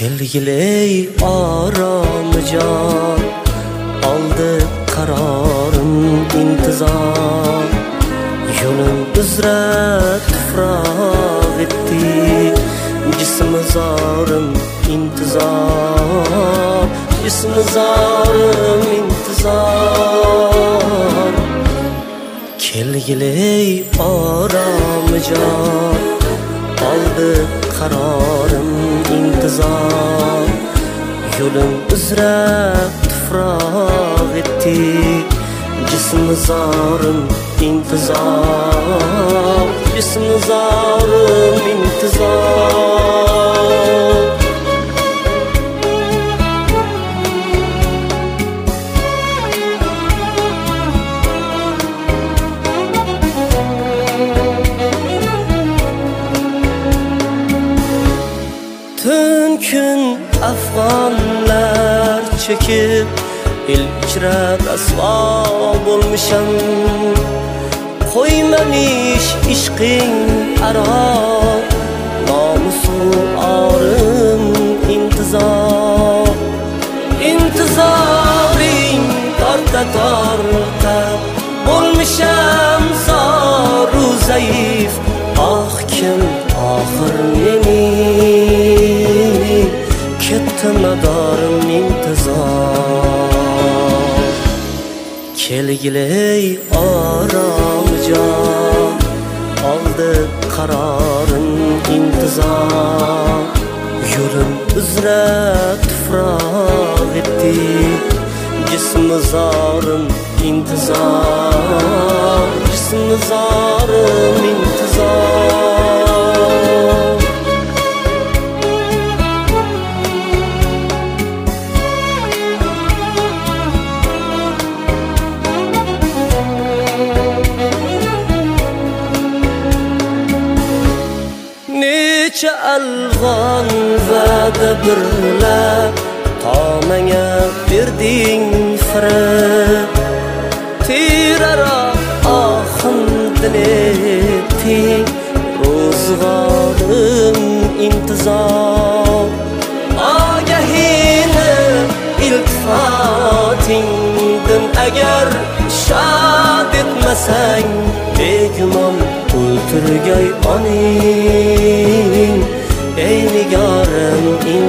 Kelgiley aralıcan, aldı kararım intizar. Yolun üzre tufraq etti, cismi zarım intizar. Cismi zarım intizar. Kelgiley aralıcan, aldı kararım intizar. Yolun üzre tufraq etti, cismi zarım intizar. Cismi zarım intizar. Tün gün afg'onlar çekip ilkra rasvo bo'lmisham. Qo'ymamiş ishqing aro, nomusu orim intizor. Intizoring torta bo'lmisham zoru zaif. Ah kim oxir meni ketmadarim intizor. Kelgiley aralıcan, aldı kararım intizar. Yolum üzre tufraq etti, cismi zarım intizar. Cismi zarım intizar. Neçe algan va'da birlab, ta menga berding firib. Tirara ahim diletting, ro'zg'orim intizor. Agahini iltifotingdan agar shod etmasang, begumon o'ltirgay oning, ey nigorim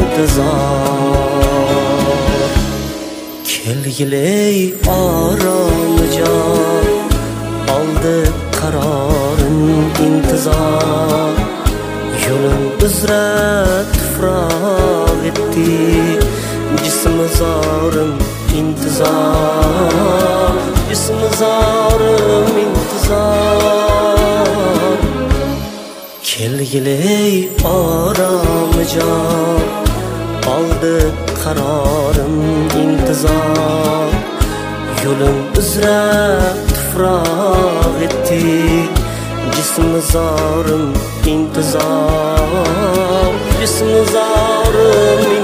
intizor. Kelgiley aralıcan, aldı kararım intizar. Yolun üzre tufraq etti, cismi zarım intizar. Cismi zarım intizar. Kelgiley aralıcan, aldı kararım intizar. Yolun üzre tufraq etti, cismi zarım intizar. Cismi zarım intizar.